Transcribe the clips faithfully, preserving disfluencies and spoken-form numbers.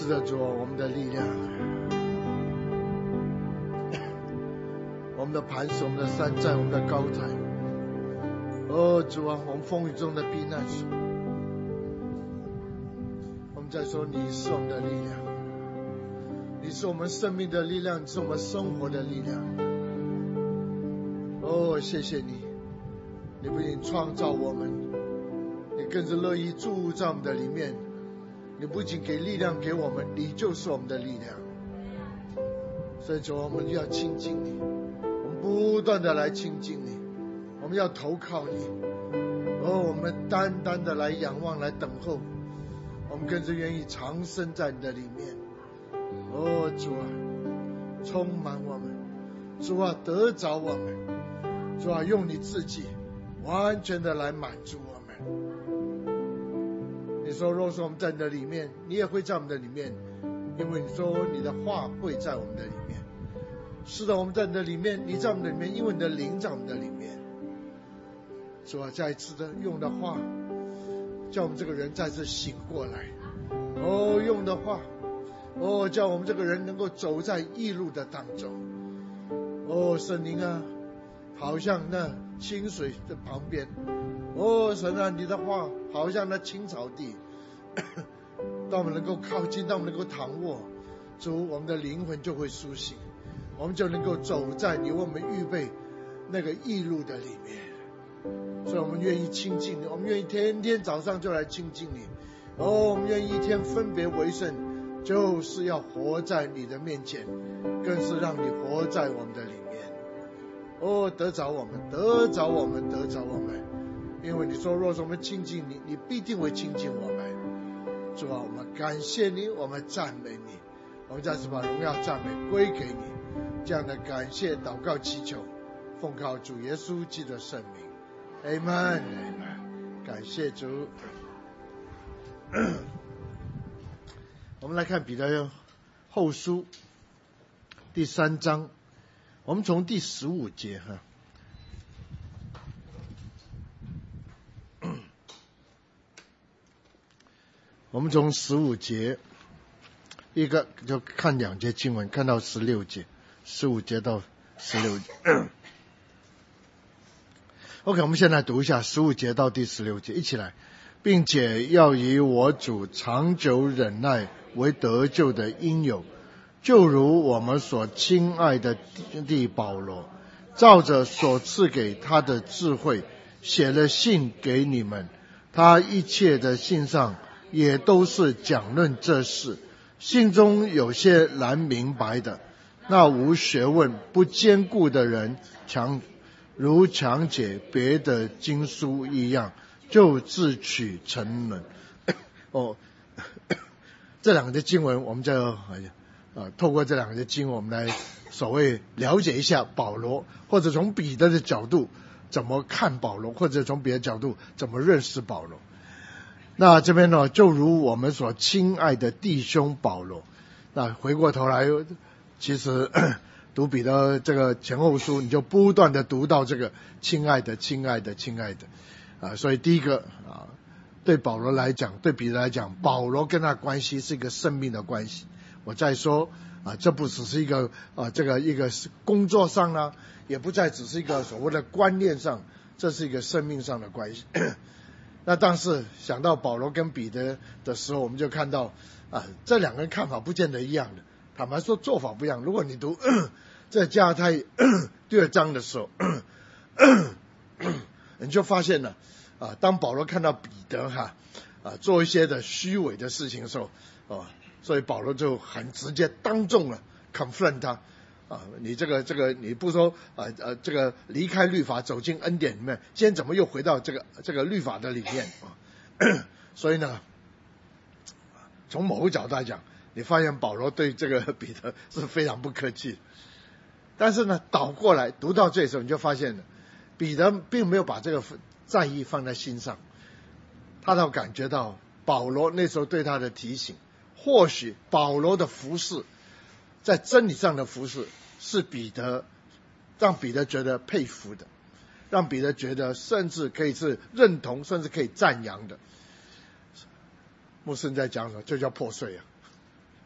是的，主啊，我们的力量，我们的磐石，我们的山寨，我们的高台。哦，主啊，我们风雨中的避难所。我们在说，你是我们的力量，你是我们生命的力量，你是我们生活的力量。哦，谢谢你，你不仅创造我们，你更是乐意住在我们的里面。你不仅给力量给我们，你就是我们的力量。所以主，我们要亲近你，我们不断的来亲近你，我们要投靠你。哦，我们单单的来仰望，来等候，我们更是愿意长生在你的里面。哦，主啊，充满我们，主啊，得着我们，主啊，用你自己完全的来满足我们。你说若是我们在你的里面，你也会在我们的里面，因为你说你的话会在我们的里面。是的，我们在你的里面，你在我们的里面，因为你的灵在我们的里面。主啊，再一次的用的话，叫我们这个人再次醒过来。哦，用的话，哦，叫我们这个人能够走在义路的当中。哦，圣灵啊，好像那清水的旁边。哦，神啊，你的话好像那青草地，当我们能够靠近，当我们能够躺卧，主，我们的灵魂就会苏醒，我们就能够走在你为我们预备那个义路的里面。所以我们愿意亲近你，我们愿意天天早上就来亲近你。哦，我们愿意一天分别为圣，就是要活在你的面前，更是让你活在我们的里面。哦，得着我们，得着我们，得着我们。因为你说，若是我们亲近你，你必定会亲近我们。主啊，我们感谢你，我们赞美你，我们再次把荣耀赞美归给你。这样的感谢祷告祈求，奉靠主耶稣基督的圣名。Amen， Amen， 感谢主。我们来看彼得后书第三章，我们从第十五节哈。我们从十五节，一个就看两节经文，看到十六节，十五节到十六节。OK， 我们先来读一下十五节到第十六节，一起来，并且要以我主长久忍耐为得救的因由，就如我们所亲爱的弟保罗，照着所赐给他的智慧，写了信给你们。他一切的信上也都是讲论这事，信中有些难明白的，那无学问不坚固的人强如强解别的经书一样，就自取沉沦。哦，这两个的经文，我们就呃透过这两个的经文，我们来所谓了解一下保罗，或者从彼得的角度怎么看保罗，或者从别的角度怎么认识保罗。那这边呢，就如我们所亲爱的弟兄保罗，那回过头来，其实读彼得这个前后书，你就不断的读到这个亲爱的、亲爱的、亲爱的啊。所以第一个啊，对保罗来讲，对彼得来讲，保罗跟他关系是一个生命的关系。我再说啊，这不只是一个啊，这个一个工作上呢，也不再只是一个所谓的观念上，这是一个生命上的关系。那但是想到保罗跟彼得的时候，我们就看到啊，这两个人看法不见得一样的。坦白说，做法不一样。如果你读这加拉太第二章的时候，你就发现了啊，当保罗看到彼得哈啊做一些的虚伪的事情的时候，啊，所以保罗就很直接当众了 confront 他。啊，你这个这个你不说啊呃这个离开律法走进恩典里面，今天怎么又回到这个这个律法的里面啊？所以呢，从某个角度来讲，你发现保罗对这个彼得是非常不客气。但是呢，倒过来读到这时候，你就发现了彼得并没有把这个在意放在心上，他倒感觉到保罗那时候对他的提醒，或许保罗的服事，在真理上的服事是彼得让彼得觉得佩服的，让彼得觉得甚至可以是认同，甚至可以赞扬的。牧师在讲什么？就叫破碎啊！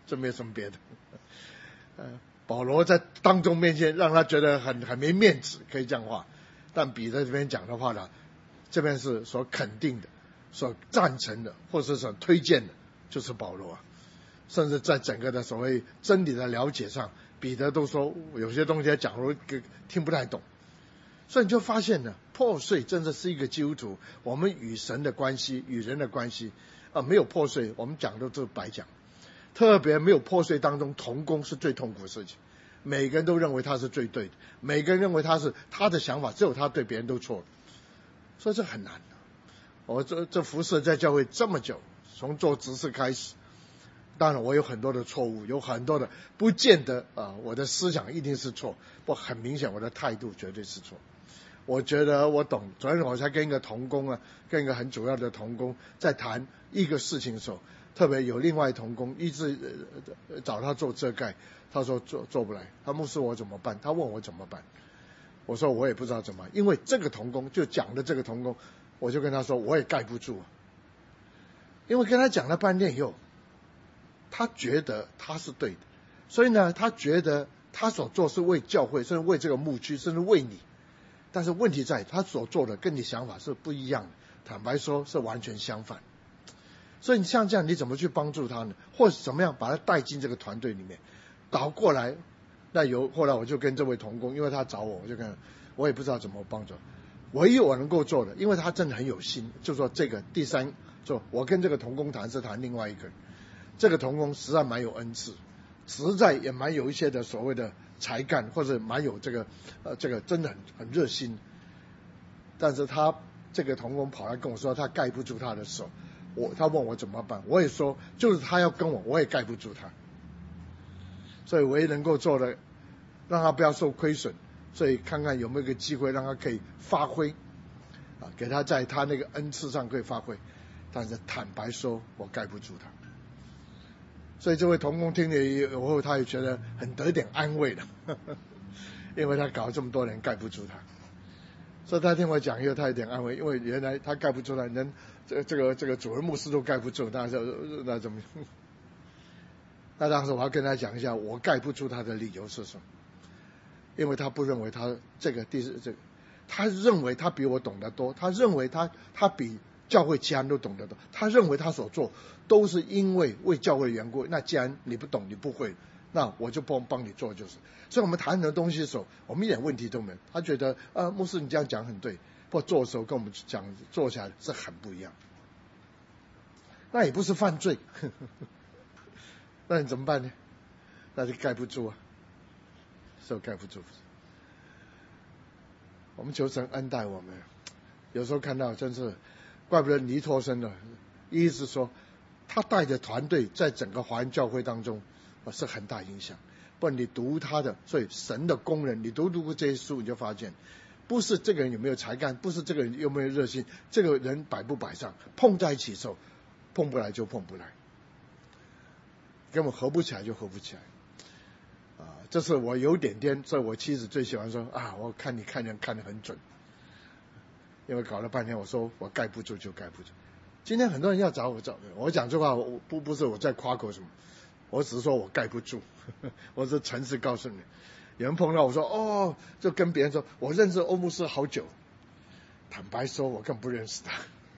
这没有什么别的。呃，保罗在当众面前让他觉得很很没面子，可以这样话。但彼得这边讲的话呢，这边是所肯定的、所赞成的，或是所推荐的，就是保罗啊。甚至在整个的所谓真理的了解上，彼得都说有些东西讲我听不太懂。所以你就发现呢，破碎真的是一个基督徒，我们与神的关系、与人的关系啊，没有破碎，我们讲的都是白讲。特别没有破碎当中，同工是最痛苦的事情。每个人都认为他是最对的，每个人认为他是他的想法，只有他对，别人都错了，所以这很难的。我这这服侍在教会这么久，从做执事开始，当然我有很多的错误，有很多的不见得啊，我的思想一定是错，不很明显我的态度绝对是错。我觉得我懂，昨天我才跟一个同工啊，跟一个很主要的同工在谈一个事情的时候，特别有另外同工一直找他做遮盖，他说做做不来，他牧师我怎么办？他问我怎么办？我说我也不知道怎么办，因为这个同工就讲的这个同工，我就跟他说我也盖不住，因为跟他讲了半天以后，他觉得他是对的，所以呢，他觉得他所做是为教会，甚至为这个牧区，甚至为你。但是问题在他所做的跟你想法是不一样的，坦白说是完全相反。所以你像这样你怎么去帮助他呢？或者怎么样把他带进这个团队里面倒过来？那有后来我就跟这位同工，因为他找我，我就跟我也不知道怎么帮助，唯一我能够做的，因为他真的很有心，就说这个第三，说我跟这个同工谈是谈另外一个人，这个同工实在蛮有恩赐，实在也蛮有一些的所谓的才干，或者蛮有这个呃这个真的很很热心。但是他这个同工跑来跟我说他盖不住他的手，我他问我怎么办，我也说就是他要跟我，我也盖不住他。所以唯一能够做的，让他不要受亏损，所以看看有没有一个机会让他可以发挥啊，给他在他那个恩赐上可以发挥。但是坦白说，我盖不住他。所以这位同工听了以后，他也觉得很得点安慰了，呵呵，因为他搞了这么多年盖不住他，所以他听我讲以后，他有点安慰，因为原来他盖不住他，人这这个这个主任牧师都盖不住，那就那怎么？那当时我要跟他讲一下，我盖不住他的理由是什么？因为他不认为他这个第这个，他认为他比我懂得多，他认为他他比教会其他人都懂得多，他认为他所做都是因为为教会的缘故。那既然你不懂，你不会，那我就帮帮你做就是。所以我们谈很多东西的时候，我们一点问题都没有。他觉得啊，牧师你这样讲很对，不过做的时候跟我们讲做起来是很不一样。那也不是犯罪，呵呵，那你怎么办呢？那就盖不住啊，是盖不住。我们求神恩待我们，有时候看到真是怪不得尼托生的，意思说他带的团队在整个华人教会当中是很大影响。不然你读他的，所以神的工人，你读读过这些书，你就发现不是这个人有没有才干，不是这个人有没有热心，这个人摆不摆上，碰在一起的时候碰不来就碰不来，根本合不起来就合不起来啊！这是我有点点，所以我妻子最喜欢说啊，我看你看人看得很准，因为搞了半天我说我盖不住就盖不住。今天很多人要找我找我讲这话，我不不是我在夸口什么，我只是说我盖不住，我是诚实告诉你。有人碰到我说哦，就跟别人说我认识欧牧师好久，坦白说我更不认识他。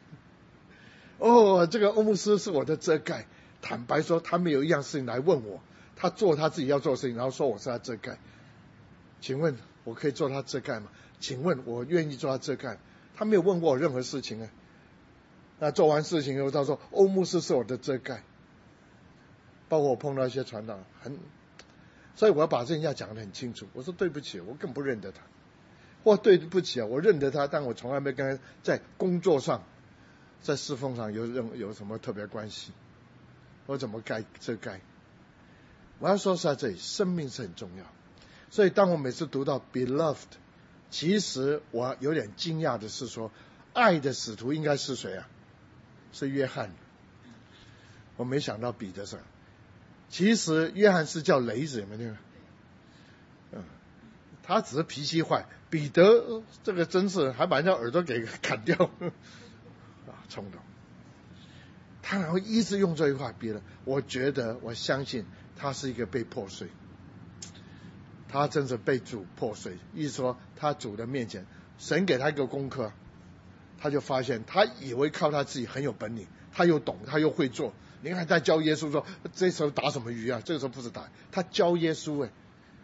哦，这个欧牧师是我的遮盖，坦白说他没有一样事情来问我，他做他自己要做的事情，然后说我是他遮盖。请问我可以做他遮盖吗？请问我愿意做他遮盖？他没有问过我任何事情啊。那做完事情以后，他说欧牧师是我的遮盖。包括我碰到一些传道很，所以我要把这件事讲得很清楚。我说对不起，我更不认得他。或对不起啊，我认得他，但我从来没跟他在工作上在侍奉上有任有什么特别关系，我怎么该遮盖？我要说是在这里，生命是很重要。所以当我每次读到 beloved， 其实我有点惊讶的是说，爱的使徒应该是谁啊？是约翰。我没想到彼得上。其实约翰是叫雷子，有没有？嗯，他只是脾气坏。彼得这个真是还把人家耳朵给砍掉，啊，冲动。他然后一直用这句话，别人我觉得我相信他是一个被破碎，他真是被主破碎。意思说他主的面前，神给他一个功课，他就发现他以为靠他自己很有本领，他又懂，他又会做。你看他教耶稣说，这时候打什么鱼啊？这个时候不是打，他教耶稣哎，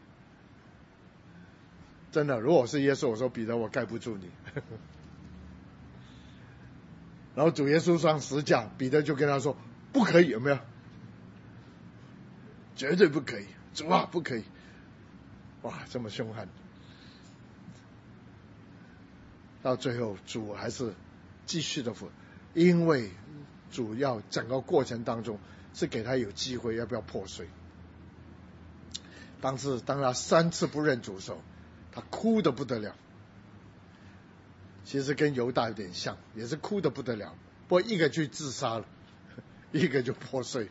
真的，如果我是耶稣，我说彼得，我盖不住你。然后主耶稣上十架，彼得就跟他说不可以，有没有？绝对不可以，主啊不可以。哇，这么凶悍。到最后主还是继续的服，因为主要整个过程当中是给他有机会要不要破碎。当时当他三次不认主的时候，他哭得不得了。其实跟犹大有点像，也是哭得不得了，不过一个去自杀了，一个就破碎，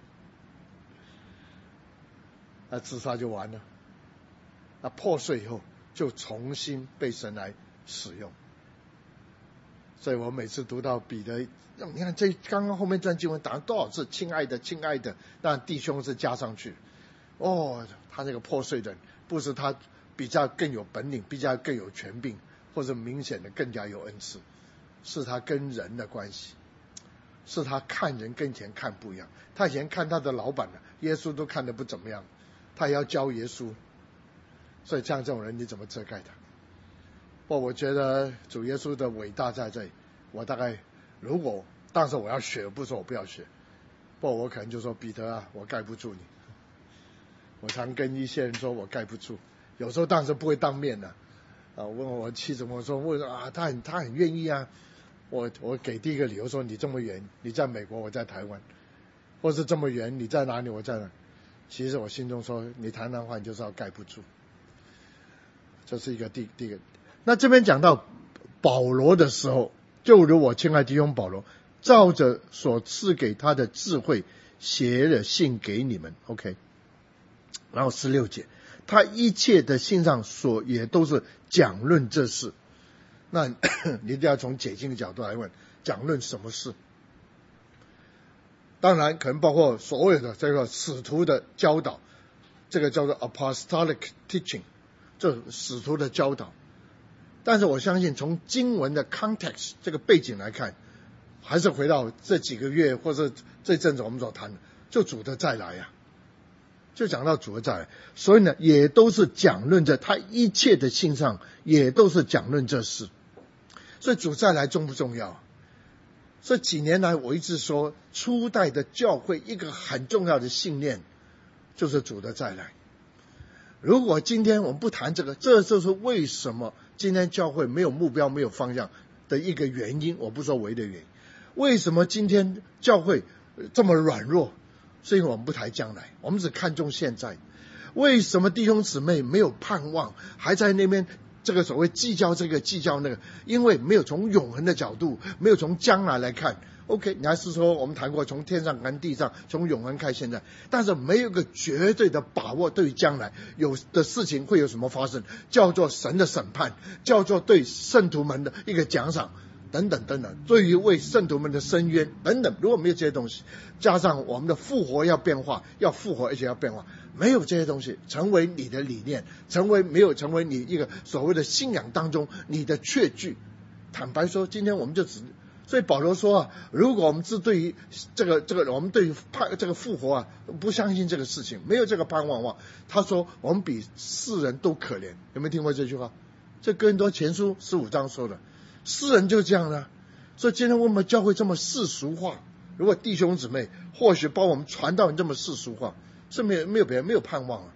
那自杀就完了，那破碎以后就重新被神来使用。所以我每次读到彼得，你看这刚刚后面这段经文打了多少次亲爱的亲爱的，那弟兄是加上去，哦，他那个破碎的不是他比较更有本领，比较更有权柄，或者明显的更加有恩赐，是他跟人的关系，是他看人跟以前看不一样。他以前看他的老板呢，耶稣都看得不怎么样，他也要教耶稣，所以像这种人你怎么遮盖他？不，我觉得主耶稣的伟大在这里。我大概如果当时我要学，不是说我不要学，不，我可能就说彼得啊，我盖不住你。我常跟一些人说我盖不住，有时候当时不会当面的啊，问我妻子，我说为什么啊？他很他很愿意啊。我我给第一个理由说，你这么远，你在美国，我在台湾，或是这么远，你在哪里，我在哪。其实我心中说，你谈谈话，你就知道盖不住。这是一个第第一个。那这边讲到保罗的时候，就如我亲爱弟兄保罗，照着所赐给他的智慧，写了信给你们。OK， 然后十六节，他一切的信上所也都是讲论这事。那你一定要从解经的角度来问，讲论什么事？当然可能包括所谓的这个使徒的教导，这个叫做 apostolic teaching， 这使徒的教导。但是我相信从经文的 context 这个背景来看，还是回到这几个月或者这阵子我们所谈的，就主的再来啊，就讲到主的再来。所以呢，也都是讲论这他一切的信上，也都是讲论这事。所以主再来重不重要？这几年来我一直说，初代的教会一个很重要的信念就是主的再来。如果今天我们不谈这个，这就是为什么今天教会没有目标没有方向的一个原因，我不说唯一的原因。为什么今天教会这么软弱？是因为我们不谈将来，我们只看重现在。为什么弟兄姊妹没有盼望，还在那边这个所谓计较这个计较那个？因为没有从永恒的角度，没有从将来来看。OK， 你还是说我们谈过从天上看地上，从永恒看现在，但是没有个绝对的把握对于将来有的事情会有什么发生，叫做神的审判，叫做对圣徒们的一个奖赏等等等等，对于为圣徒们的伸冤等等。如果没有这些东西，加上我们的复活要变化，要复活而且要变化，没有这些东西成为你的理念，成为没有成为你一个所谓的信仰当中你的确据。坦白说，今天我们就只所以保罗说啊，如果我们是对于这个这个我们对于盼这个复活啊不相信这个事情，没有这个盼望的话，他说我们比世人都可怜。有没有听过这句话？这哥林多前书十五章说的，世人就这样的。所以今天我们教会这么世俗化，如果弟兄姊妹或许把我们传道人这么世俗化，是没有没有别人没有盼望啊。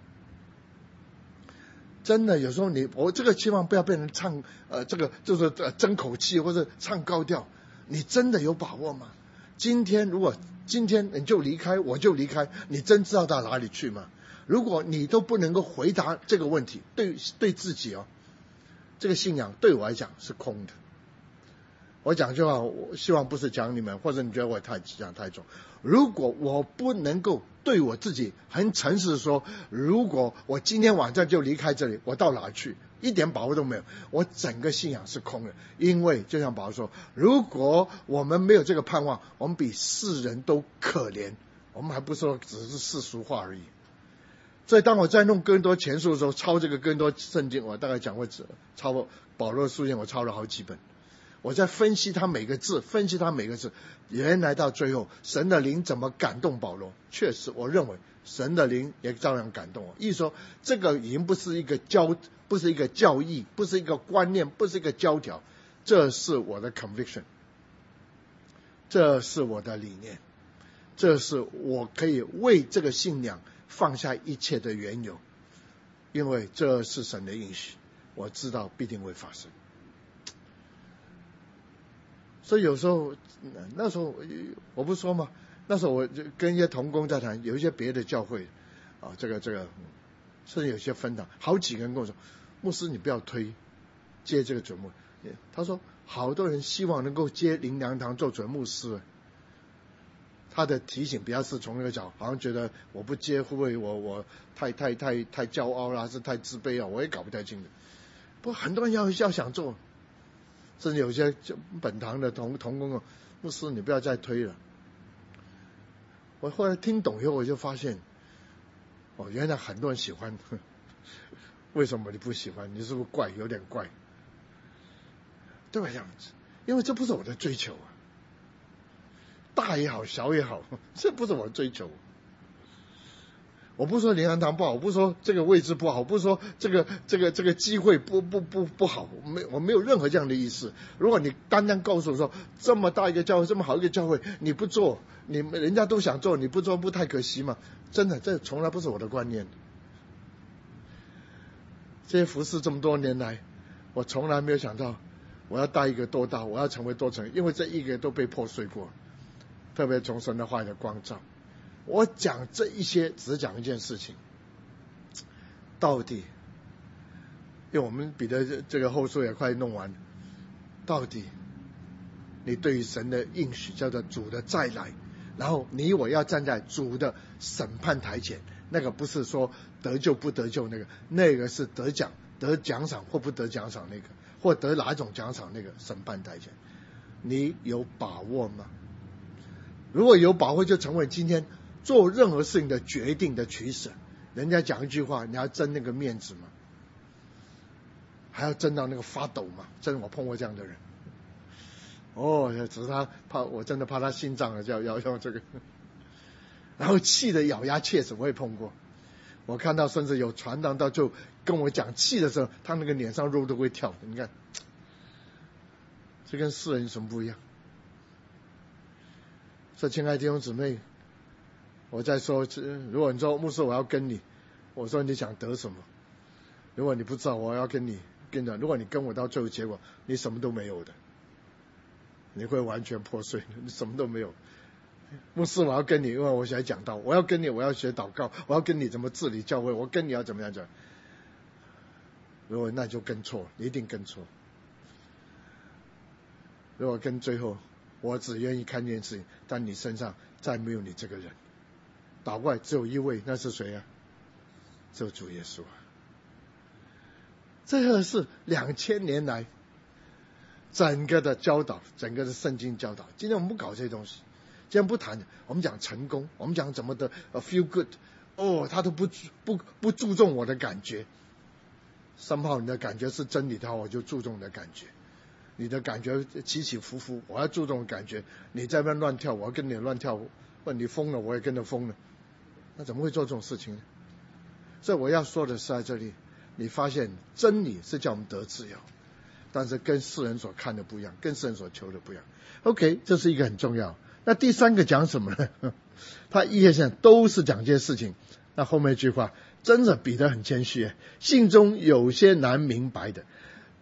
真的有时候你我这个期望不要变成唱呃这个就是呃争口气或者唱高调。你真的有把握吗？今天如果今天你就离开，我就离开，你真知道到哪里去吗？如果你都不能够回答这个问题，对对自己哦，这个信仰对我来讲是空的。我讲句话，我希望不是讲你们，或者你觉得我太讲太重。如果我不能够对我自己很诚实的说，如果我今天晚上就离开这里，我到哪去？一点把握都没有，我整个信仰是空的。因为就像保罗说，如果我们没有这个盼望，我们比世人都可怜。我们还不说只是世俗化而已。 所以当我在弄哥林多前书的时候，抄这个哥林多圣经，我大概讲过抄保罗的书信，我抄了好几本。我在分析他每个字，分析他每个字，原来到最后神的灵怎么感动保罗。确实我认为神的灵也照样感动我。意思说这个已经不是一个教不是一个教义，不是一个观念，不是一个教条，这是我的 conviction， 这是我的理念，这是我可以为这个信仰放下一切的缘由，因为这是神的应许，我知道必定会发生。所以有时候那时候我不说嘛，那时候我就跟一些同工在谈，有一些别的教会啊，这个这个甚至有些分堂，好几个人跟我说，牧师你不要推接这个准牧，他说好多人希望能够接灵粮堂做准牧师，他的提醒比较是从那个角，好像觉得我不接会不会我我太太太太骄傲啦，是太自卑啊，我也搞不太清楚。不过很多人要要想做，甚至有些本堂的同同工，牧师你不要再推了。我后来听懂以后，我就发现，哦，原来很多人喜欢，为什么你不喜欢？你是不是怪？有点怪，对吧？这样子，因为这不是我的追求啊，大也好，小也好，这不是我的追求。我不是说灵粮堂不好，我不是说这个位置不好，我不是说这个这个这个机会不不不不好，我没我没有任何这样的意思。如果你单单告诉我说这么大一个教会，这么好一个教会，你不做，你人家都想做，你不做不太可惜吗？真的，这从来不是我的观念。这些服侍这么多年来，我从来没有想到我要带一个多大，我要成为多成，因为这一个都被破碎过，特别从神的话语的光照。我讲这一些只讲一件事情，到底因为我们彼得这个后书也快弄完，到底你对于神的应许叫做主的再来，然后你我要站在主的审判台前，那个不是说得救不得救那个，那个是得奖得奖赏或不得奖赏那个，或得哪种奖赏那个审判台前，你有把握吗？如果有把握，就成为今天做任何事情的决定的取舍。人家讲一句话，你要争那个面子吗？还要争到那个发抖吗？真的，我碰过这样的人。哦，只是他怕，我真的怕他心脏啊，要要要这个，然后气得咬牙切齿。我也碰过，我看到甚至有传道到就跟我讲气的时候，他那个脸上肉都会跳。你看，这跟世人有什么不一样？所以亲爱的弟兄姊妹，我在说，如果你说牧师我要跟你，我说你想得什么？如果你不知道我要跟你跟着，如果你跟我到最后结果你什么都没有的，你会完全破碎，你什么都没有。牧师我要跟你，因为我想讲道，我要跟你，我要学祷告，我要跟你怎么治理教会，我跟你要怎么样讲。如果那就跟错，你一定跟错。如果跟最后，我只愿意看见事情，但你身上再没有你这个人。祷告只有一位，那是谁啊？只有主耶稣啊！这个是两千年来整个的教导，整个的圣经教导。今天我们不搞这些东西，今天不谈，我们讲成功，我们讲怎么的 feel good。哦，他都不不不注重我的感觉。somehow你的感觉是真理的话，我就注重你的感觉。你的感觉起起伏伏，我要注重感觉。你在那边乱跳，我要跟你乱跳。问你疯了，我也跟着疯了。那怎么会做这种事情呢？所以我要说的是在这里，你发现真理是叫我们得自由，但是跟世人所看的不一样，跟世人所求的不一样。OK， 这是一个很重要。那第三个讲什么呢？他一页上都是讲这些事情。那后面一句话，真的彼得很谦虚，信中有些难明白的。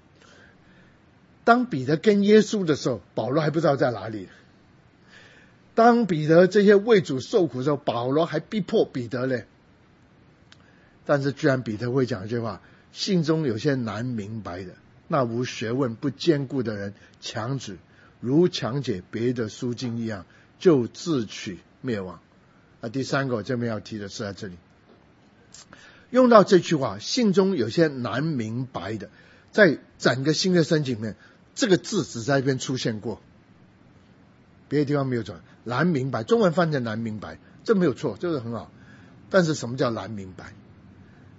当彼得跟耶稣的时候，保罗还不知道在哪里。当彼得这些为主受苦的时候，保罗还逼迫彼得嘞。但是居然彼得会讲一句话，信中有些难明白的，那无学问不坚固的人强指，如强解别的书经一样，就自取灭亡。那第三个我这边要提的是在这里，用到这句话，信中有些难明白的，在整个新约圣经里面，这个字只在一边出现过，别的地方没有转。难明白，中文翻成难明白，这没有错，这个很好。但是什么叫难明白？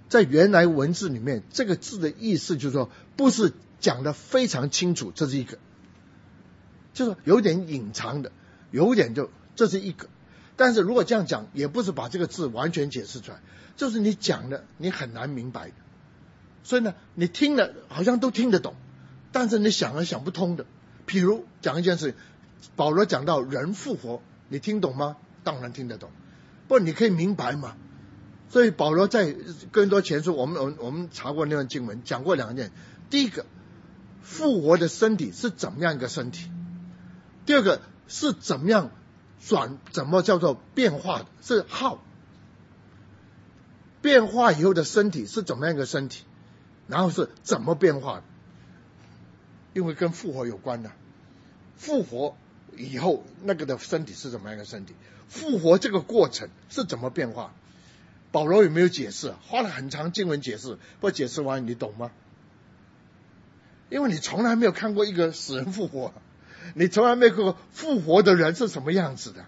在原来文字里面，这个字的意思就是说，不是讲得非常清楚，这是一个，就是有点隐藏的，有点就这是一个。但是如果这样讲，也不是把这个字完全解释出来，就是你讲的你很难明白的。所以呢，你听了好像都听得懂，但是你想了想不通的。譬如讲一件事，保罗讲到人复活，你听懂吗？当然听得懂，不你可以明白嘛。所以保罗在哥林多前书，我们我们我们查过那段经文，讲过两件。第一个，复活的身体是怎么样一个身体；第二个是怎么样转，怎么叫做变化的，是 how 变化以后的身体是怎么样一个身体，然后是怎么变化的，因为跟复活有关的。复活以后那个的身体是怎么样一个身体，复活这个过程是怎么变化，保罗有没有解释？花了很长经文解释，不解释完你懂吗？因为你从来没有看过一个死人复活，你从来没有看过复活的人是什么样子的。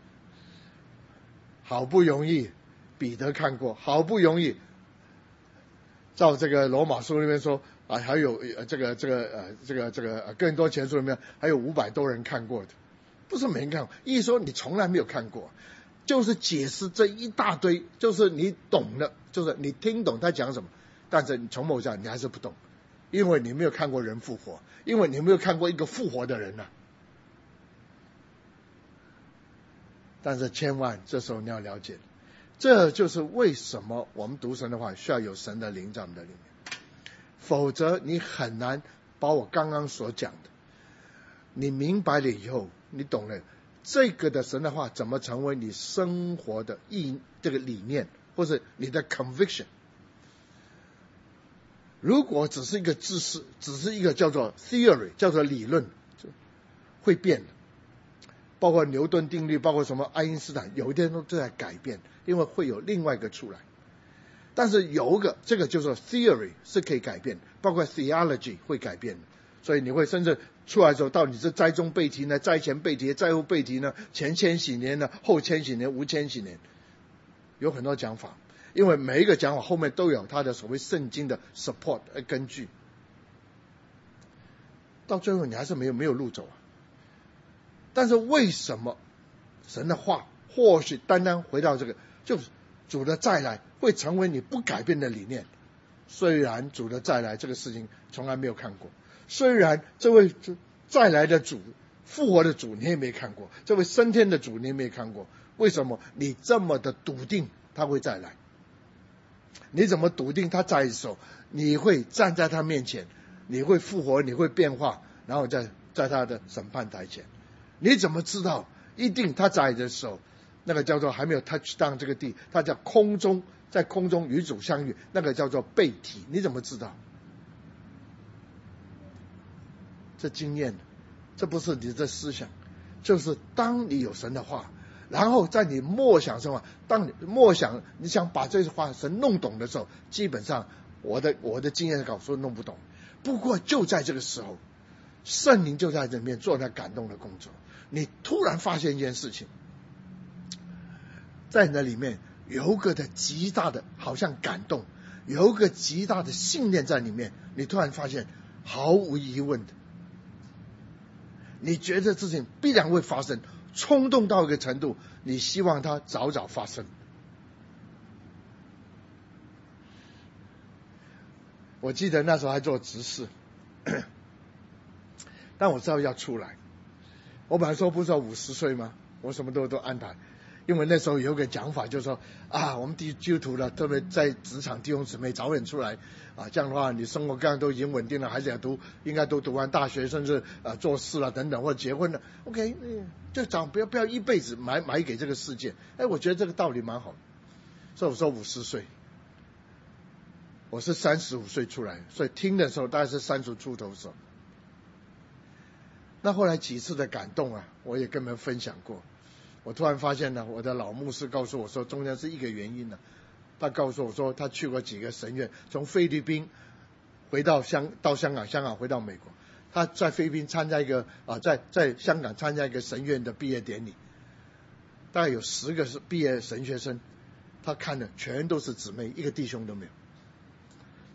好不容易彼得看过，好不容易照这个罗马书里面说啊，还有呃这个这个呃这个这个哥林多前书里面还有五百多人看过的，不是没人看过。意思说你从来没有看过，就是解释这一大堆，就是你懂了，就是你听懂他讲什么，但是你从某讲你还是不懂，因为你没有看过人复活，因为你没有看过一个复活的人啊。但是千万这时候你要了解，这就是为什么我们读神的话需要有神的灵在我们的里面，否则你很难把我刚刚所讲的，你明白了以后，你懂了这个的神的话怎么成为你生活的意这个理念，或者你的 conviction。 如果只是一个知识，只是一个叫做 theory 叫做理论，会变的。包括牛顿定律，包括什么爱因斯坦，有一天都在改变，因为会有另外一个出来。但是有一个这个就是 theory 是可以改变，包括 theology 会改变的。所以你会甚至出来的时候，到底是栽中背题呢，栽前背题，栽后背题呢，前千禧年呢，后千禧年，无千禧年，有很多讲法。因为每一个讲法后面都有它的所谓圣经的 support 根据，到最后你还是没有没有路走啊。但是为什么神的话或许单单回到这个，就是主的再来会成为你不改变的理念？虽然主的再来这个事情从来没有看过，虽然这位再来的主复活的主你也没看过，这位升天的主你也没看过，为什么你这么的笃定他会再来？你怎么笃定他再来的时候你会站在他面前，你会复活，你会变化，然后在在他的审判台前？你怎么知道一定他在的时候，那个叫做还没有 touch down 这个地，他叫空中，在空中与主相遇，那个叫做背体，你怎么知道？这经验，这不是你的思想，就是当你有神的话，然后在你默想什么，当你默想你想把这句话神弄懂的时候，基本上我的我的经验告诉弄不懂。不过就在这个时候，圣灵就在这里面做他感动的工作，你突然发现一件事情，在你的里面有一个的极大的好像感动，有一个极大的信念在里面，你突然发现毫无疑问的，你觉得事情必然会发生，冲动到一个程度，你希望它早早发生。我记得那时候还做执事，但我知道要出来。我本来说不是要五十岁吗？我什么都都安排，因为那时候有个讲法，就是说啊，我们基督徒的，特别在职场弟兄姊妹早点出来啊，这样的话你生活刚刚都已经稳定了，孩子也读，应该都读完大学，甚至啊做事了等等，或者结婚了 ，OK， 就早不要不要一辈子埋埋给这个世界。哎，我觉得这个道理蛮好的，所以我说五十岁。我是三十五岁出来，所以听的时候大概是三十出头的时候。那后来几次的感动啊，我也跟你们分享过。我突然发现呢，我的老牧师告诉我说，中间是一个原因呢。他告诉我说，他去过几个神院，从菲律宾回到香到香港，香港回到美国。他在菲律宾参加一个啊，在在香港参加一个神院的毕业典礼，大概有十个是毕业神学生，他看的全都是姊妹，一个弟兄都没有。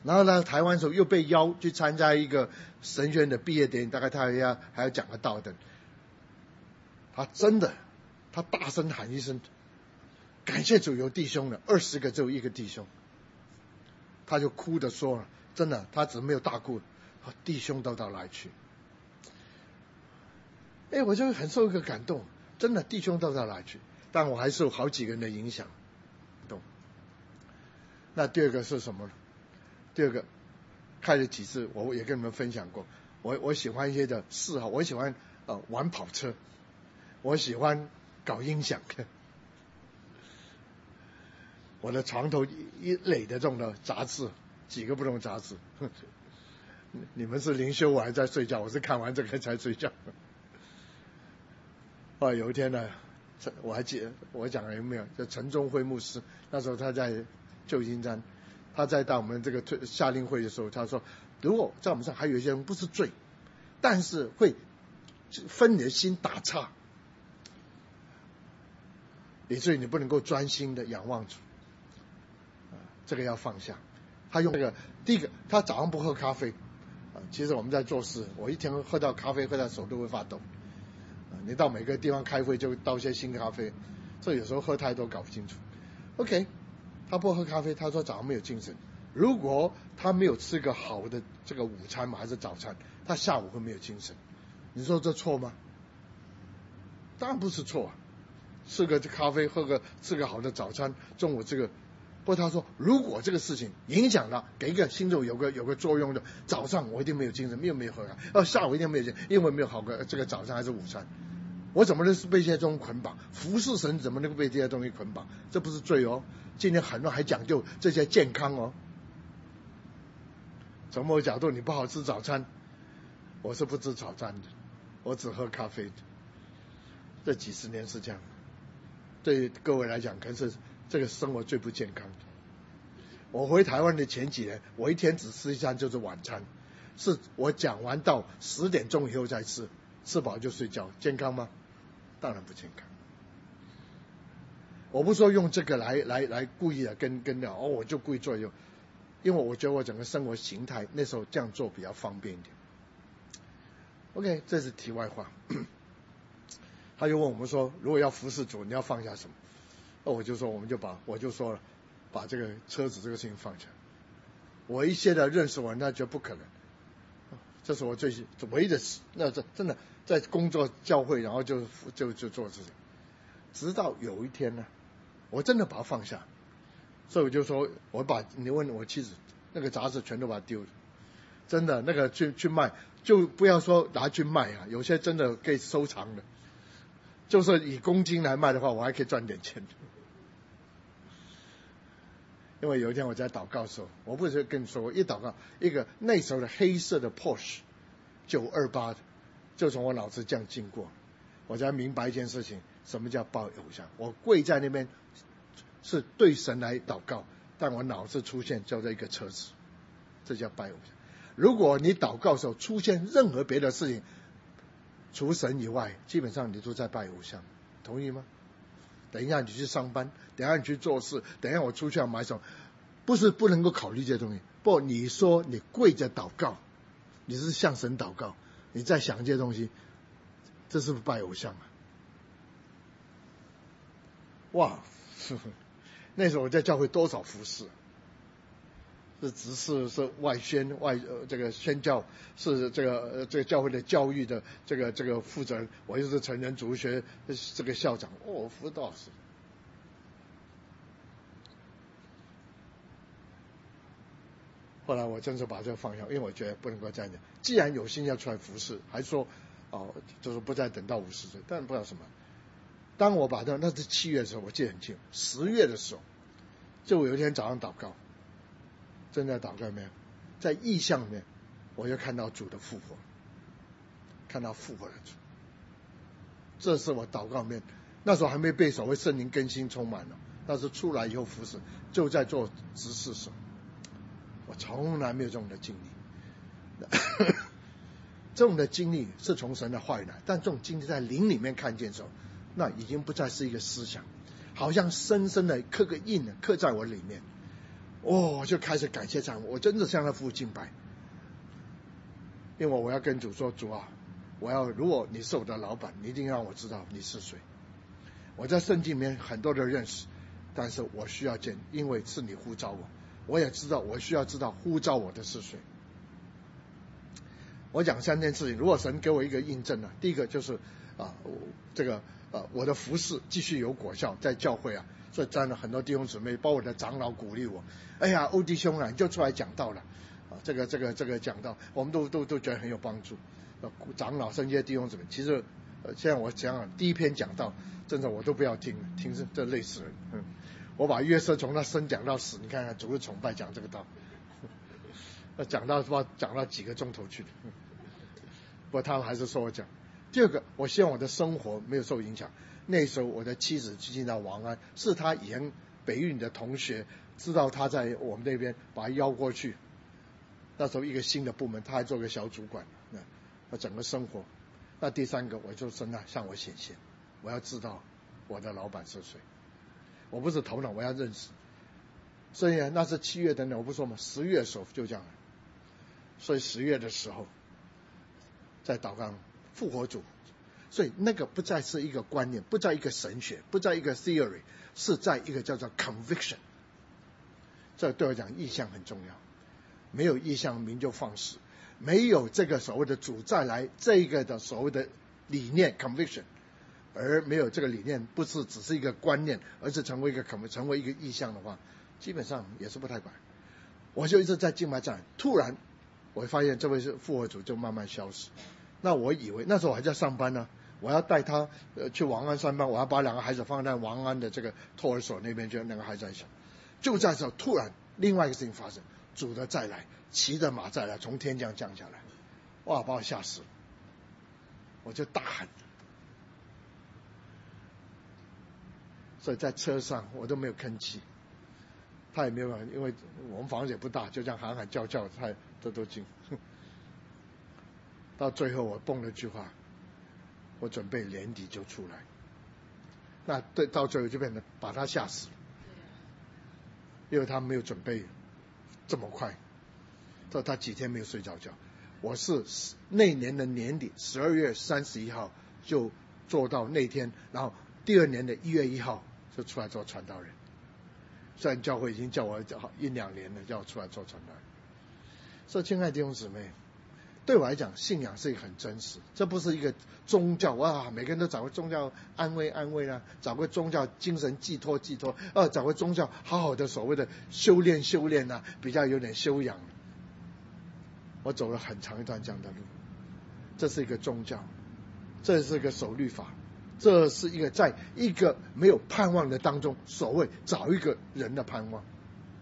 然后呢，台湾的时候又被邀去参加一个神学院的毕业典礼，大概他还要还要讲个道的。他真的，他大声喊一声，感谢主有弟兄了，二十个只有一个弟兄，他就哭着说了，真的，他只是没有大哭，弟兄都到哪里去？哎，我就很受一个感动，真的，弟兄都到哪里去？但我还受好几个人的影响，懂？那第二个是什么呢？第二个，开了几次，我也跟你们分享过，我我喜欢一些的嗜好，我喜欢呃玩跑车，我喜欢搞音响，我的床头一垒的这种的杂志，几个不同杂志。你们是灵修，我还在睡觉，我是看完这个才睡觉。后来有一天呢，我还记得我讲了有没有？就陈忠辉牧师，那时候他在旧金山。他在到我们这个退夏令会的时候，他说：“如果在我们上还有一些人不是罪，但是会分你的心打岔，以至于你不能够专心的仰望主，啊，这个要放下。”他用这个第一个，他早上不喝咖啡，啊，其实我们在做事，我一天喝到咖啡，喝到手都会发抖，啊，你到每个地方开会就倒些新咖啡，所以有时候喝太多搞不清楚。OK。他不喝咖啡，他说早上没有精神。如果他没有吃个好的这个午餐嘛，还是早餐，他下午会没有精神。你说这错吗？当然不是错啊，吃个咖啡，喝个吃个好的早餐，中午这个。不过他说，如果这个事情影响了，给一个心中有个有个作用的，早上我一定没有精神，又没有喝咖，呃，下午一定没有精神，因为没有好个这个早餐还是午餐。我怎么能被这些东西捆绑？服侍神怎么能够被这些东西捆绑？这不是罪哦。今天很多人还讲究这些健康哦。从某个角度，你不好吃早餐，我是不吃早餐的，我只喝咖啡的。这几十年是这样，对各位来讲，可能是这个生活最不健康的。我回台湾的前几年，我一天只吃一餐，就是晚餐，是我讲完到十点钟以后再吃，吃饱就睡觉，健康吗？当然不健康。我不说用这个来来来故意的跟跟哦，我就故意做用，因为我觉得我整个生活形态那时候这样做比较方便一点。OK， 这是题外话。他就问我们说，如果要服侍主，你要放下什么？那我就说，我们就把我就说了，把这个车子这个事情放下。我一些的认识我，那觉得不可能。这是我最唯一的事，那这真的在工作教会，然后就就就做事情。直到有一天呢，我真的把它放下，所以我就说，我把你问我妻子那个杂志全都把它丢了，真的那个去去卖，就不要说拿去卖啊，有些真的可以收藏的，就是以公斤来卖的话，我还可以赚点钱。因为有一天我在祷告的时候，我不是跟你说，我一祷告，一个那时候的黑色的 Porsche 九二八的，就从我脑子这样经过，我才明白一件事情，什么叫拜偶像。我跪在那边是对神来祷告，但我脑子出现叫做一个车子，这叫拜偶像。如果你祷告的时候出现任何别的事情，除神以外，基本上你都在拜偶像，同意吗？等一下你去上班，等一下你去做事，等一下我出去要买什么，不是不能够考虑这些东西。不，你说你跪着祷告，你是向神祷告，你在想这些东西，这是不是拜偶像啊？哇，呵呵，那时候我在教会多少服侍，是执事，是外宣外呃这个宣教，是这个呃这个教会的教育的这个这个负责人，我又是成人主学这个校长，哦，辅导师。后来我真是把这个放下，因为我觉得不能够这样讲。既然有心要出来服侍，还说哦，就是不再等到五十岁，但不知道什么。当我把这那是七月的时候，我记得很清楚，十月的时候，就有一天早上祷告。正在祷告里面，在意象里面，我就看到主的复活，看到复活的主。这是我祷告里面，那时候还没被所谓圣灵更新充满了，那是出来以后服侍，就在做执事时，我从来没有这种的经历。这种的经历是从神的话语来，但这种经历在灵里面看见的时候，那已经不再是一个思想，好像深深的刻个印刻在我里面。 哦，我就开始感谢上，我真的向他服敬拜，因为我要跟主说，主啊，我要如果你是我的老板，你一定让我知道你是谁。我在圣经里面很多的认识，但是我需要见，因为是你呼召我，我也知道我需要知道呼召我的是谁。我讲三件事情，如果神给我一个印证呢，第一个就是啊，这个呃我的服事继续有果效，在教会啊，所以站了很多弟兄姊妹，包括我的长老鼓励我，哎呀，欧弟兄啊，你就出来讲道了啊，这个这个这个讲道，我们都都都觉得很有帮助。呃，长老圣洁弟兄姊妹，其实呃现在我讲讲第一篇讲道，真的我都不要听了，听是这累死人。嗯，我把约瑟从他生讲到死，你看看主日崇拜讲这个道。那讲到说讲到几个钟头去了，不过他们还是说我讲。第二个，我希望我的生活没有受影响。那时候我的妻子进到王安，是他以前北语的同学，知道他在我们那边，把他邀过去。那时候一个新的部门，他还做个小主管，那整个生活。那第三个，我就真的向我显现，我要知道我的老板是谁。我不是头脑，我要认识。所以那是七月的呢，我不说嘛，十月的时候就这样。所以十月的时候，在祷告复活主，所以那个不再是一个观念，不在一个神学，不在一个 theory， 是在一个叫做 conviction。这对我讲意向很重要，没有意向民就放肆，没有这个所谓的主再来这一个的所谓的理念 conviction， 而没有这个理念不是只是一个观念，而是成为一个成为一个意向的话，基本上也是不太管。我就一直在敬拜站，突然我发现这位是复活主就慢慢消失。那我以为那时候我还在上班呢，我要带他呃去王安上班，我要把两个孩子放在王安的这个托儿所那边，就那个孩子在想，就在这时候突然另外一个事情发生，主的再来，骑着马再来，从天降降下来，哇，把我吓死了，我就大喊。所以在车上我都没有吭气，他也没有，因为我们房子也不大，就这样喊喊叫叫，他都都进。到最后我蹦了句话，我准备年底就出来。那对，到最后就变成把他吓死了，因为他没有准备这么快，所以他几天没有睡着觉。我是那年的年底十二月三十一号就做到那天，然后第二年的一月一号就出来做传道人。虽然教会已经叫我一两年了，叫我出来做传道人。所以亲爱的弟兄姊妹，对我来讲，信仰是一个很真实，这不是一个宗教啊，每个人都找个宗教安慰安慰啦、啊，找个宗教精神寄托寄托，呃，找个宗教好好的所谓的修炼修炼啊，比较有点修养。我走了很长一段这样的路，这是一个宗教，这是一个守律法，这是一个在一个没有盼望的当中，所谓找一个人的盼望。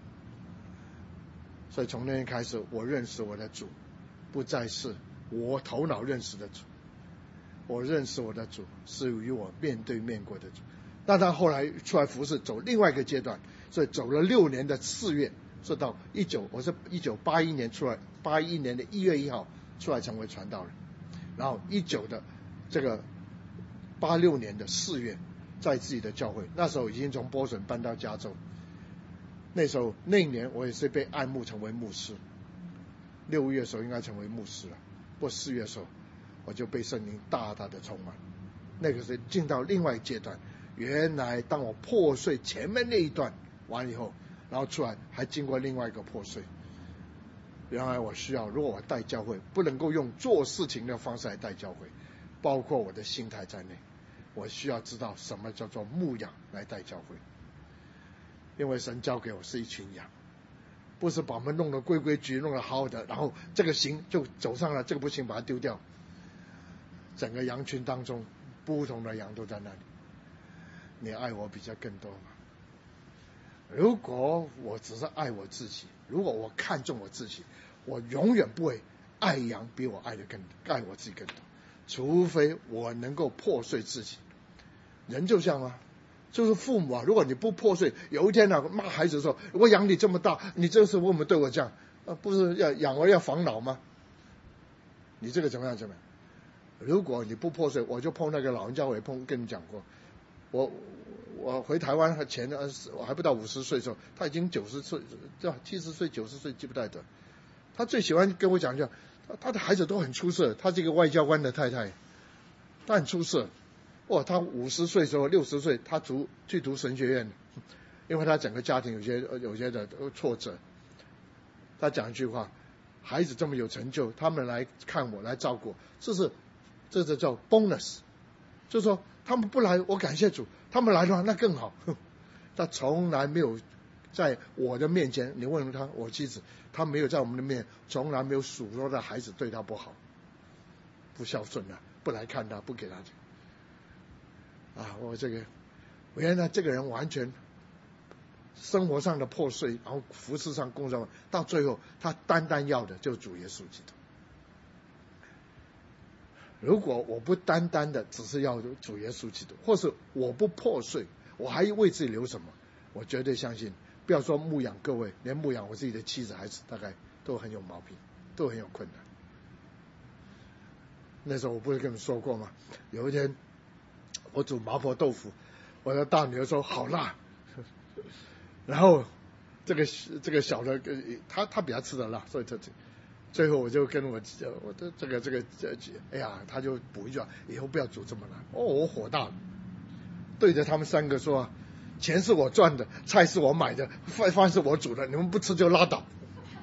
所以从那天开始，我认识我的主，不再是我头脑认识的主，我认识我的主是与我面对面过的主。那他后来出来服侍，走另外一个阶段，所以走了六年的四月，是到一九，我是一九八一年出来，八一年的一月一号出来成为传道人，然后一九的这个八六年的四月，在自己的教会，那时候已经从波士搬到加州。那时候那一年我也是被按牧成为牧师，六月的时候应该成为牧师了，不过四月的时候我就被圣灵大大的充满，那个是进到另外一阶段。原来当我破碎前面那一段完以后，然后出来还经过另外一个破碎。原来我需要，如果我带教会，不能够用做事情的方式来带教会，包括我的心态在内，我需要知道什么叫做牧养来带教会。因为神交给我是一群羊，不是把我们弄得规规矩矩，弄得好好的，然后这个行就走上了，这个不行把它丢掉。整个羊群当中，不同的羊都在那里。你爱我比较更多吗？如果我只是爱我自己，如果我看重我自己，我永远不会爱羊比我爱的更爱我自己更多，除非我能够破碎自己。人就这样啊，就是父母啊，如果你不破碎，有一天啊骂孩子说，我养你这么大，你这是为什么对我这样？啊，不是要养儿要防老吗？你这个怎么样怎么样？如果你不破碎，我就碰那个老人家，我也碰跟你讲过，我我回台湾前二十，我还不到五十岁的时候，他已经九十岁，叫七十岁、九十岁记不太得。他最喜欢跟我讲讲，他他的孩子都很出色，他是一个外交官的太太，他很出色。哇，他五十岁的时候，六十岁他读去读神学院，因为他整个家庭有些有些的挫折。他讲一句话，孩子这么有成就，他们来看我，来照顾我，这是这是叫 bonus， 就是说他们不来，我感谢主；他们来的话，那更好。他从来没有在我的面前，你问他，我妻子，他没有在我们的面，从来没有数落的孩子对他不好，不孝顺啊，不来看他，不给他这个。啊，我这个，我原来这个人完全生活上的破碎，然后服侍上工作，到最后他单单要的就是主耶稣基督。如果我不单单的只是要主耶稣基督，或是我不破碎，我还为自己留什么？我绝对相信，不要说牧养各位，连牧养我自己的妻子孩子，大概都很有毛病，都很有困难。那时候我不是跟你们说过吗？有一天我煮麻婆豆腐，我的大女儿说好辣，然后这个这个小的他他比较吃得辣，所以他最后我就跟我我的这个这个哎呀，他就补一句，以后不要煮这么辣。哦，我火大了，对着他们三个说，钱是我赚的，菜是我买的，饭饭是我煮的，你们不吃就拉倒。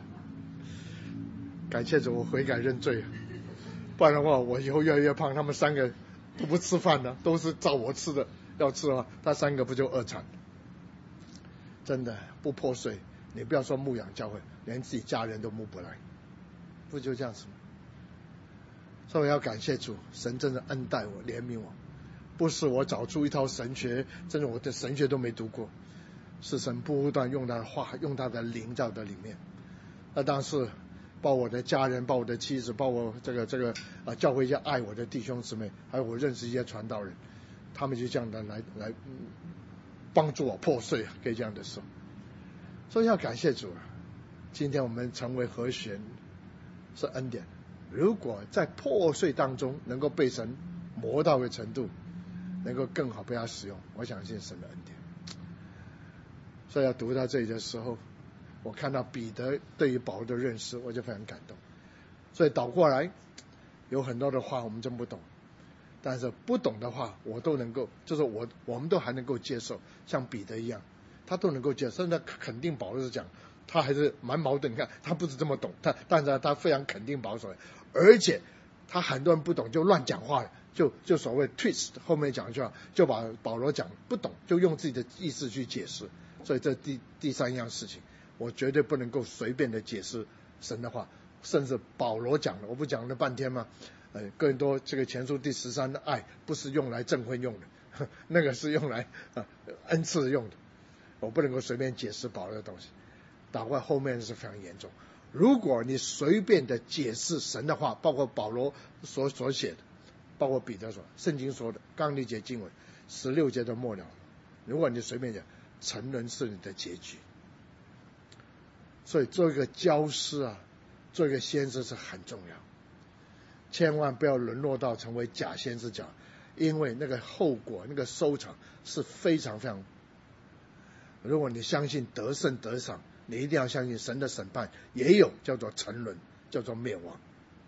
感谢主，我悔改认罪，不然的话我以后越来越胖，他们三个都不吃饭了，都是照我吃的，要吃的话，他三个不就饿惨？真的不破碎，你不要说牧养教会，连自己家人都牧不来，不就这样子吗？所以我要感谢主，神真的恩待我，怜悯我，不是我找出一套神学，真的我的神学都没读过，是神不断用他的话，用他的灵在我的里面。那当时包我的家人，包我的妻子，包我这个这个啊教会一些爱我的弟兄姊妹，还有我认识一些传道人，他们就这样的来来、嗯、帮助我破碎，可以这样的说。所以要感谢主啊！今天我们成为和弦是恩典，如果在破碎当中能够被神磨到的程度，能够更好被他使用，我相信神的恩典。所以要读到这里的时候，我看到彼得对于保罗的认识，我就非常感动。所以倒过来，有很多的话我们真不懂，但是不懂的话我都能够，就是我我们都还能够接受，像彼得一样，他都能够接受，甚至肯定保罗是讲，他还是蛮矛盾。你看他不是这么懂，他但是他非常肯定保守，而且他很多人不懂就乱讲话，就就所谓 twist， 后面讲一句话就把保罗讲不懂就用自己的意思去解释。所以这第第三样事情，我绝对不能够随便的解释神的话，甚至保罗讲的，我不讲了半天吗？呃，哥林多这个前书第十三的爱不是用来证婚用的，那个是用来、呃、恩赐用的，我不能够随便解释保罗的东西。打怪后面是非常严重，如果你随便的解释神的话，包括保罗所所写的，包括彼得所圣经说的刚那节经文十六节的末了，如果你随便讲，沉沦是你的结局。所以做一个教师啊，做一个先知是很重要，千万不要沦落到成为假先知讲，因为那个后果那个收场是非常非常，如果你相信得胜得赏，你一定要相信神的审判也有叫做沉沦，叫做灭亡。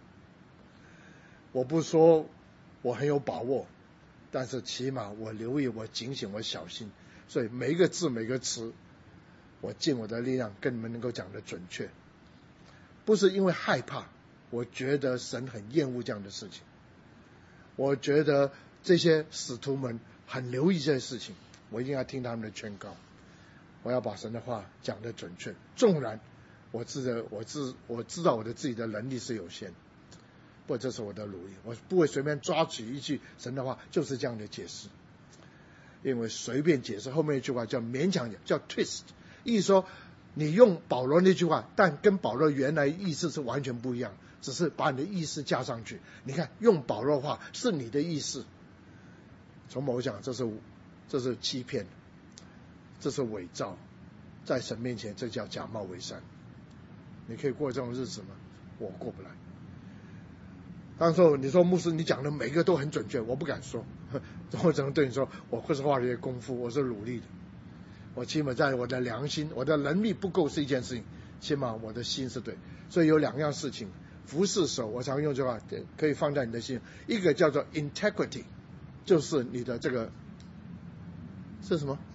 我不说我很有把握，但是起码我留意，我警醒，我小心，所以每一个字每个词我尽我的力量跟你们能够讲的准确，不是因为害怕，我觉得神很厌恶这样的事情，我觉得这些使徒们很留意这些事情，我一定要听他们的劝告，我要把神的话讲得准确，纵然我知道我知我知道我的自己的能力是有限，不过这是我的努力，我不会随便抓取一句神的话就是这样的解释，因为随便解释后面一句话叫勉强讲，叫 twist， 意思说你用保罗那句话，但跟保罗原来意思是完全不一样，只是把你的意思加上去。你看用保罗话是你的意思，从某讲这是这是欺骗，这是伪造，在神面前这叫假冒伪善。你可以过这种日子吗？我过不来。当时你说牧师你讲的每一个都很准确，我不敢说， 我只能对你说，我不是花了些功夫，我是努力的。我起码在我的良心，我的能力不够是一件事情，起码我的心是对。所以有两样事情，服侍手，我常用这话可以放在你的心，一个叫做 integrity， 就是你的这个是什么？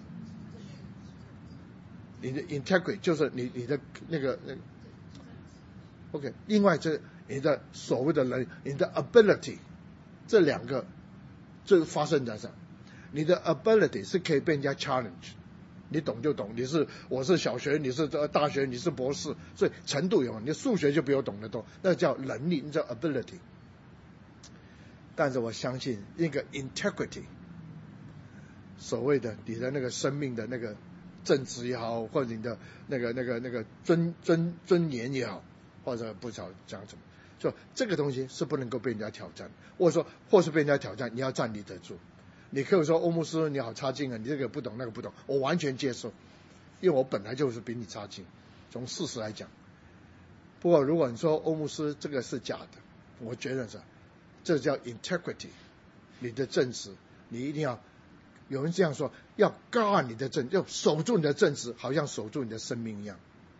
你的 integrity 就是你你的那个那个 OK， 另外这你的所谓的能，你的 ability， 这两个这发生在上，你的 ability 是可以被人家 challenge， 你懂就懂，你是我是小学，你是大学，你是博士，所以程度有，你数学就比我懂得多，那叫能力，那叫 ability。但是我相信那个 integrity， 所谓的你的那个生命的那个正直也好，或者你的那个那个那个尊尊尊严也好，或者不晓讲什么，说这个东西是不能够被人家挑战，或者说或是被人家挑战，你要站立得住。你可以说欧牧师你好差劲啊，你这个不懂那个不懂，我完全接受，因为我本来就是比你差劲，从事实来讲。不过如果你说欧牧师这个是假的，我觉得是这叫 integrity， 你的正直，你一定要，有人这样说，要 guard 你的正，要守住你的正直，好像守住你的生命一样，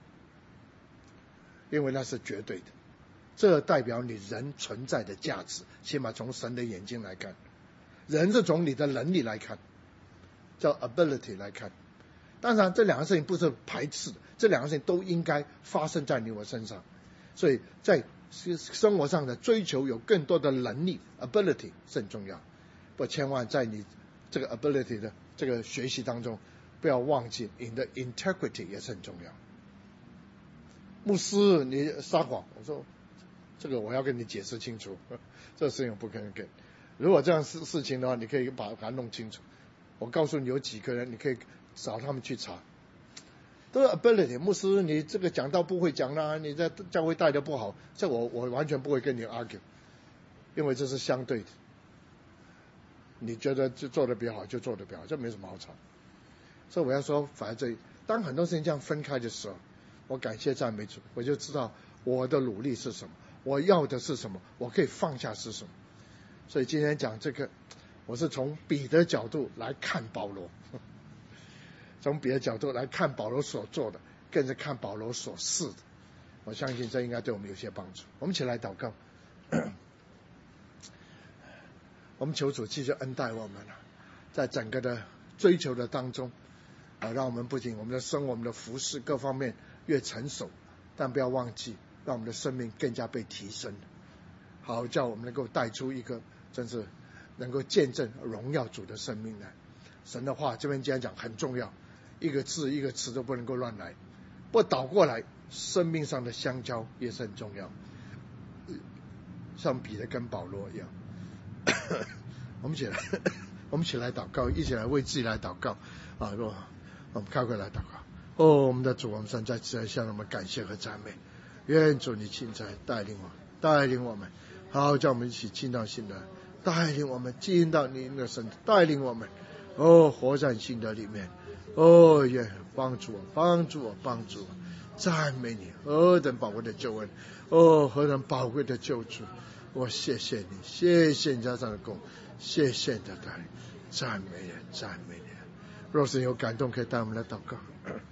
因为那是绝对的，这代表你人存在的价值，起码从神的眼睛来看，人是从你的能力来看，叫 ability 来看。当然这两个事情不是排斥的，这两个事情都应该发生在你我身上，所以在生活上的追求有更多的能力 ability 是很重要，不千万在你这个 ability 的这个学习当中，不要忘记你的 integrity 也是很重要。牧师你撒谎，我说这个我要跟你解释清楚，这个事情我不可能给。如果这样事事情的话，你可以把把它弄清楚。我告诉你有几个人，你可以找他们去查，都是 ability。牧师你这个讲道不会讲啦，你在教会带的不好，这我我完全不会跟你 argue， 因为这是相对的。你觉得就做得比较好就做得比较好，这没什么好吵。所以我要说，反正当很多事情这样分开的时候，我感谢赞美主，我就知道我的努力是什么，我要的是什么，我可以放下是什么。所以今天讲这个，我是从彼得角度来看保罗，从彼得角度来看保罗所做的，更是看保罗所示的。我相信这应该对我们有些帮助。我们一起来祷告。我们求主继续恩待我们，在整个的追求的当中，啊，让我们不仅我们的生活、我们的服事各方面越成熟，但不要忘记，让我们的生命更加被提升，好叫我们能够带出一个真是能够见证荣耀主的生命来。神的话这边既然讲很重要，一个字一个词都不能够乱来，不倒过来，生命上的相交也是很重要，像彼得跟保罗一样。我们起来，我们起来祷告，一起来为自己来祷告啊！我们开会来祷告。哦，我们的主，我们神在此向我们感谢和赞美，愿主你亲自带领我，带领我们，好叫我们一起进到新的，带领我们进到你的身，带领我们，哦，活在新的里面。哦，愿帮助我，帮助我，帮助我，赞美你，何等宝贵的救恩，哦，何等宝贵的救主。我谢谢你，谢谢你家长的功，谢谢你的带领，赞美你，赞美你。若是有感动，可以带我们来祷告。